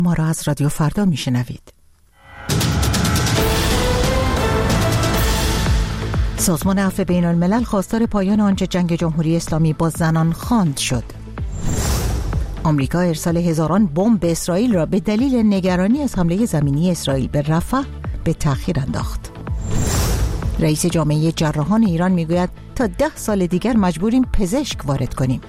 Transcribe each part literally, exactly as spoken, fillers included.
ما را از رادیو فردا میشنوید. سازمان عفو بین الملل خواستار پایان آنچه جنگ جمهوری اسلامی با زنان خواند شد. آمریکا ارسال هزاران بمب به اسرائیل را به دلیل نگرانی از حمله زمینی اسرائیل به رفح به تأخیر انداخت. رئیس جامعه جراحان ایران میگوید تا ده سال دیگر مجبوریم پزشک وارد کنیم.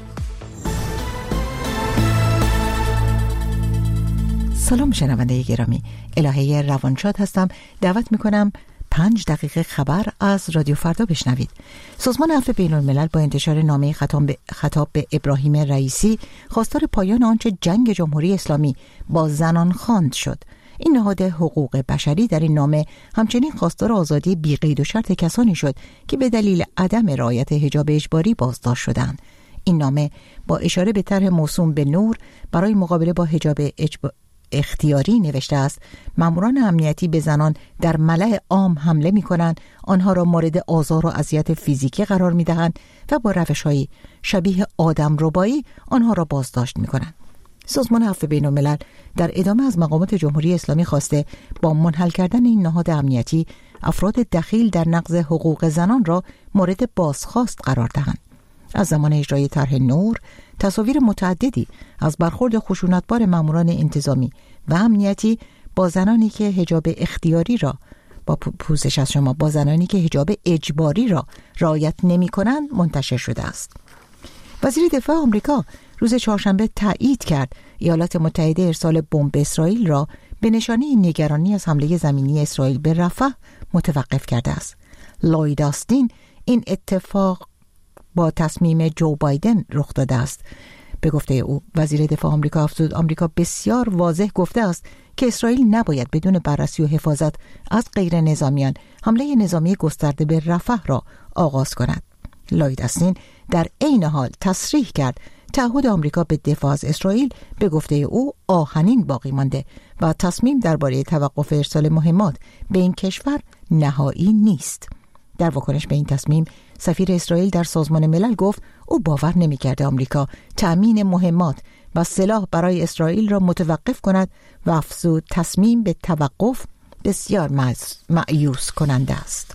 سلام شنونده گرامی، الهه روانشاد هستم. دعوت میکنم پنج دقیقه خبر از رادیو فردا بشنوید. سازمان عفو بین الملل با انتشار نامه خطاب به, خطاب به ابراهیم رئیسی خواستار پایان آنچه جنگ جمهوری اسلامی با زنان خواند شد. این نهاد حقوق بشری در این نامه همچنین خواستار آزادی بی قید و شرط کسانی شد که به دلیل عدم رعایت حجاب اجباری بازداشت شدند. این نامه با اشاره به طرح موسوم به نور برای مقابله با حجاب اجباری اختیاری نوشته است: ماموران امنیتی به زنان در ملأ عام حمله می کنند، آنها را مورد آزار و اذیت فیزیکی قرار می دهند و با روش‌های شبیه آدمربایی آنها را بازداشت می کنند. سازمان عفو بین الملل در ادامه از مقامات جمهوری اسلامی خواسته با منحل کردن این نهاد امنیتی افراد دخیل در نقض حقوق زنان را مورد بازخواست قرار دهند. از زمان اجرای طرح نور تصاویر متعددی از برخورد خشونتبار ماموران انتظامی و امنیتی با زنانی که حجاب اختیاری را با پوزش از شما با زنانی که حجاب اجباری را رعایت نمی کنند منتشر شده است. وزیر دفاع آمریکا روز چهارشنبه تایید کرد ایالات متحده ارسال بمب به اسرائیل را به نشانه نگرانی از حمله زمینی اسرائیل به رفح متوقف کرده است. لوید آستین این اتفاق با تصمیم جو بایدن رخ داده است. به گفته او وزیر دفاع آمریکا افزود آمریکا بسیار واضح گفته است که اسرائیل نباید بدون بررسی و حفاظت از غیر نظامیان حمله نظامی گسترده به رفح را آغاز کند. لوید آستین در عین حال تصریح کرد تعهد آمریکا به دفاع از اسرائیل به گفته او آهنین باقی مانده و تصمیم درباره توقف ارسال مهمات به این کشور نهایی نیست. در واکنش به این تصمیم سفیر اسرائیل در سازمان ملل گفت او باور نمی‌کرده آمریکا تأمین مهمات و سلاح برای اسرائیل را متوقف کند و افزود تصمیم به توقف بسیار مایوس کننده است.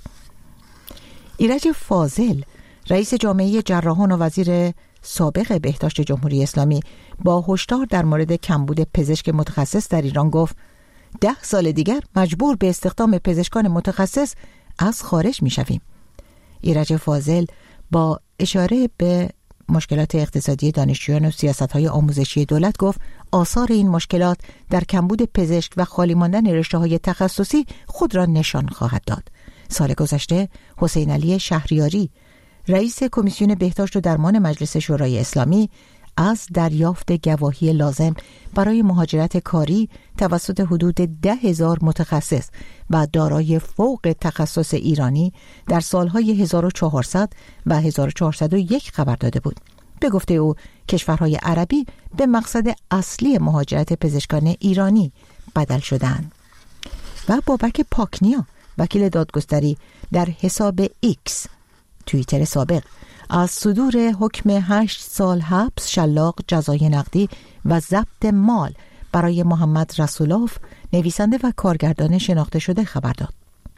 ایرج فاضل رئیس جامعه جراحان و وزیر سابق بهداشت جمهوری اسلامی با هشدار در مورد کمبود پزشک متخصص در ایران گفت ده سال دیگر مجبور به استخدام پزشکان متخصص از خارج می شویم. ایرج فاضل با اشاره به مشکلات اقتصادی دانشجویان و سیاست‌های آموزشی دولت گفت آثار این مشکلات در کمبود پزشک و خالی ماندن رشته‌های تخصصی خود را نشان خواهد داد. سال گذشته حسین علی شهریاری رئیس کمیسیون بهداشت و درمان مجلس شورای اسلامی از دریافت گواهی لازم برای مهاجرت کاری توسط حدود ده هزار متخصص و دارای فوق تخصص ایرانی در سالهای هزار و چهارصد و هزار و چهارصد و یک خبر داده بود. به گفته او کشورهای عربی به مقصد اصلی مهاجرت پزشکان ایرانی بدل شدند. و بابک پاکنیا وکیل دادگستری در حساب ایکس توییتر سابق از صدور حکم هشت سال حبس، شلاق، جزای نقدی و ضبط مال برای محمد رسولوف نویسنده و کارگردان شناخته شده خبر داد.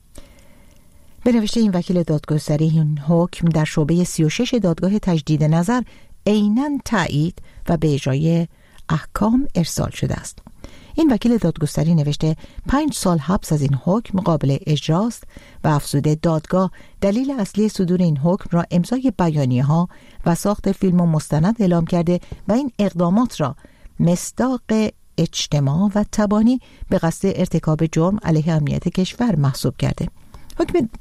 به نوشته این وکیل دادگستری این حکم در شعبه سی و شش دادگاه تجدید نظر عیناً تایید و به اجرای احکام ارسال شده است. این وکیل دادگستری نوشته پنج سال حبس از این حکم قابل اجراست و افزوده دادگاه دلیل اصلی صدور این حکم را امضای بیانیه‌ها و ساخت فیلم و مستند اعلام کرده و این اقدامات را مصداق اجتماع و تبانی به قصد ارتکاب جرم علیه امنیت کشور محسوب کرده. حکم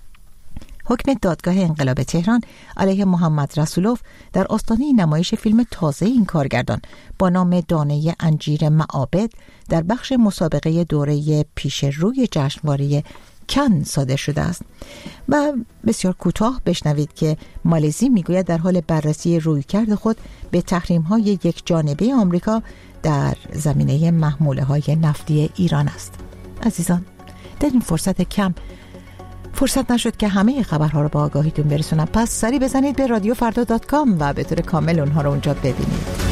حکم دادگاه انقلاب تهران علیه محمد رسولوف در آستانه نمایش فیلم تازه این کارگردان با نام دانه انجیر معابد در بخش مسابقه دوره پیش روی جشنواره کن صادر شده است. و بسیار کوتاه بشنوید که مالزی میگوید در حال بررسی رویکرد خود به تحریم‌های یک جانبه آمریکا در زمینه محموله‌های نفتی ایران است. عزیزان، در این فرصت کم فرصت نشد که همه خبرها رو با آگاهیتون برسونم، پس سری بزنید به رادیو فردا دات کام و به طور کامل اونها رو اونجا ببینید.